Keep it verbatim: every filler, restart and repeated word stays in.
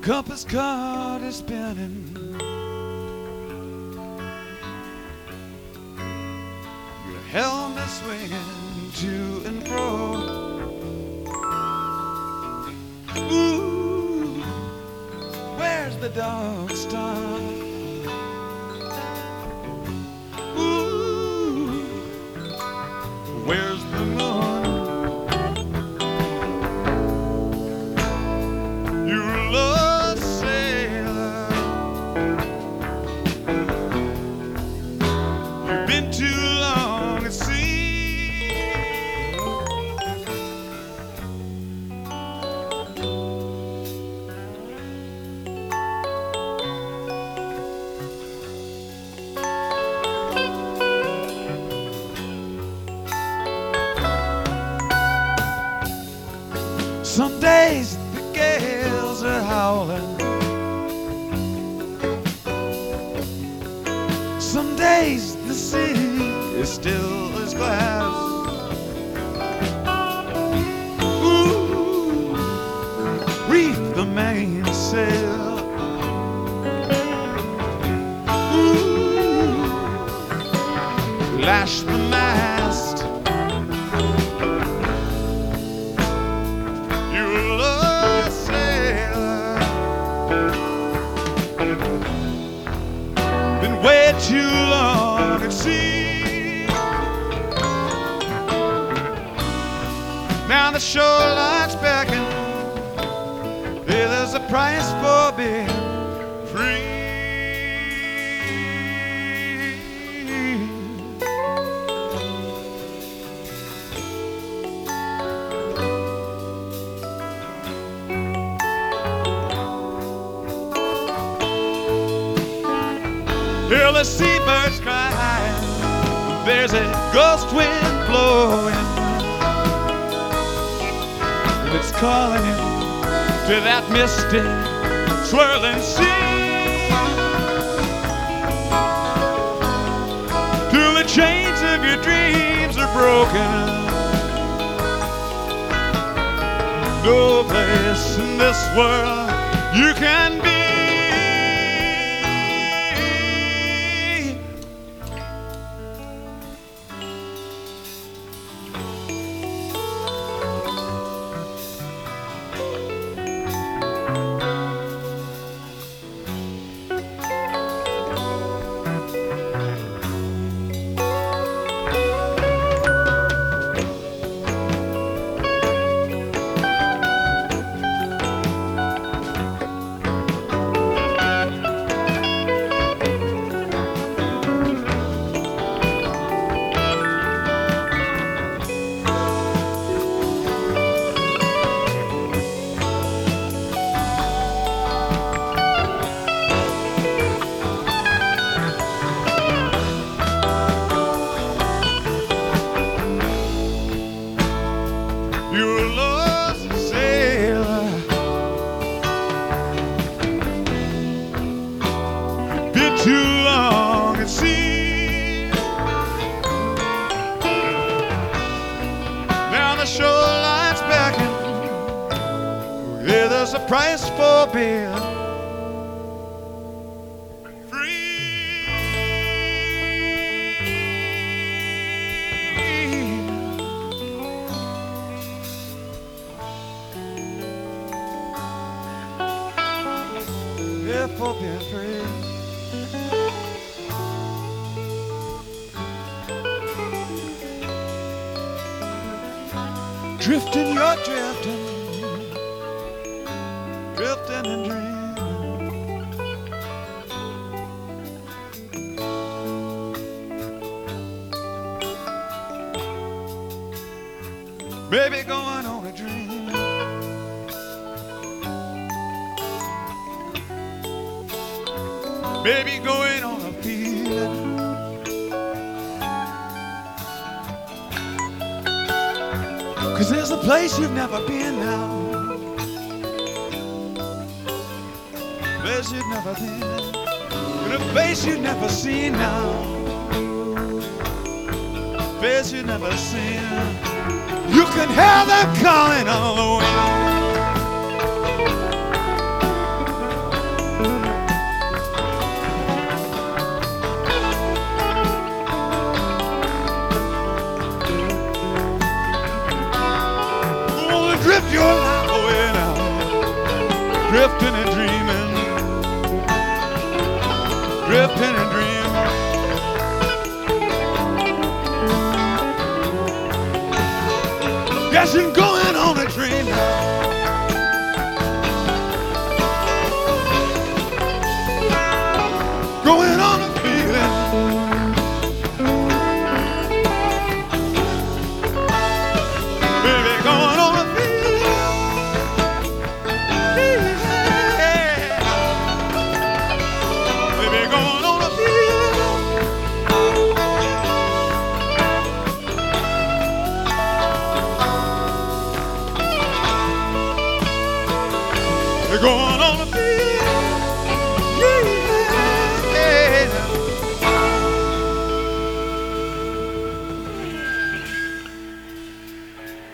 compass card is spinning. Your helmet swinging to and fro. Ooh, where's the dog star? Ooh, where's the moon? Your love sailor, you've been too long at sea. Some days the gales are howling. Some days the sea is still as glass. Ooh, reef the mainsail. Ooh, lash the mast. Your love sailor, been way too long at sea. Now the shoreline's beckon. Yeah, there's a price for being free. Hear the seabirds cry. There's a ghost wind blowing, and it's calling you to that misty, swirling sea. Till the chains of your dreams are broken. No place in this world you can be. Your love's a sailor, been too long at sea. Now the shoreline's beckoning. Yeah, there's a price for being free. Yeah, for being free. Drifting, you're drifting, drifting and dreaming. Maybe going on a dream. Maybe going on a feeling. Cause there's a place you've never been now. Place you've never been. And a face you've never seen now. Face you've never seen. You can hear them calling on the wind. drifting and dreaming, drifting and dreaming. Yes, I'm going on a train now. Going on a feeling. Baby, going on a feeling. Yeah. Baby, going on a feeling. We're going on a feeling.